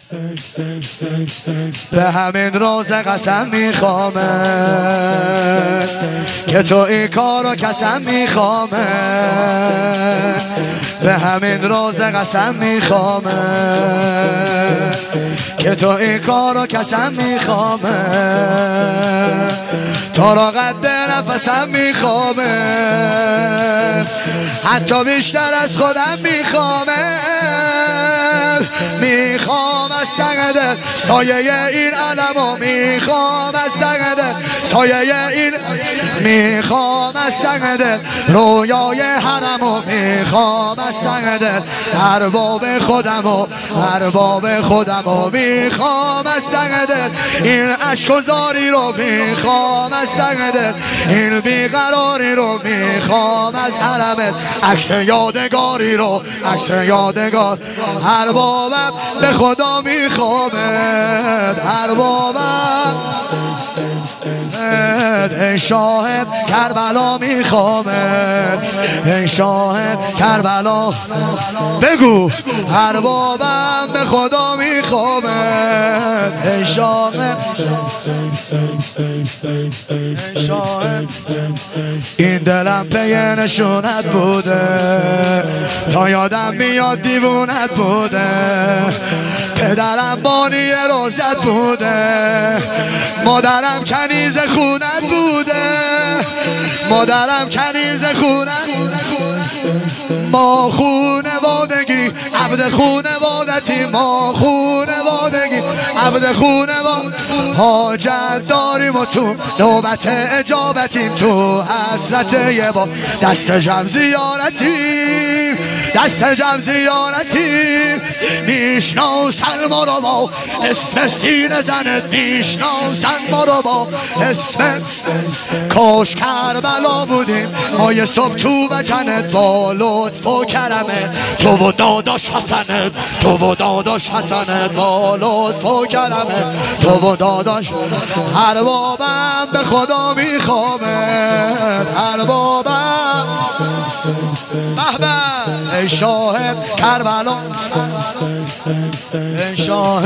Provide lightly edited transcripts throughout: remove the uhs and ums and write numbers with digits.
به همین روز قسم میخوامه که تو این کارو کسم میخوامه. به همین روز قسم میخوامه که تو این کارو کسم میخوامه. تو را قد نفسم میخوامه حتی بیشتر از خودم میخوامه. میخوام از تقدر سایه این علمو میخوام از تقدر سایه این میخوام از تقدر رویای حرمو میخوام از تقدر ارباب خودمو میخوام از تقدر این اشک‌وزاری رو میخوام از تقدر این بیقراری رو میخوام از حرمت عکس یادگاری رو عکس یادگار اربابم به خدا میخوامد اربابم ای شاه کربلا میخوامد ای شاه کربلا بگو اربابم به خدا میخوامد ای شاه این دلم پی نشونت بوده تا یادم میاد دیوونت بوده. پدرم بانی روزت بوده مادرم کنیز خونت بوده مادرم کنیز خونت ما خونوادگی عبد خونوادتی ما خونوادگی عبد خونواد حاجت داریم و تو نوبت اجابتیم تو حسرت یه با دست جمع زیارتیم دست جمع زیارتیم میشناسن ما رو با اسم سینه زنت میشناسن ما رو با اسم کاش کربلا بودیم ما یه صبح تو وطنت با لطف و کرمه تو و داداش حسنت تو و داداش حسنت با لطف و کرمه تو و داداش اربابم به خدا میخوامه اربابم بهبه ای شاه کربلا ای شاه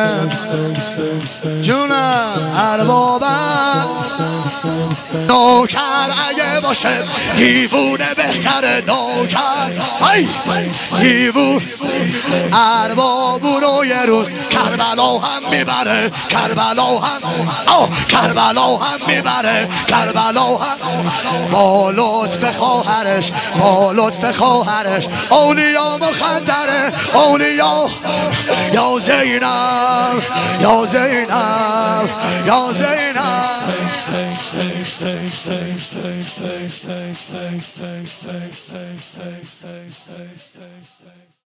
جونم اربابم نوکر اگه باشه دیوونه بهتره نوکر دیوون اربابونو یه روز کربلا هم میبره کربلا هم کربلا هم میبره کربلا هم با لطف خواهرش با لطف خواهرش اولیا مخدره اولیا یا زینب یا زینب یا زینب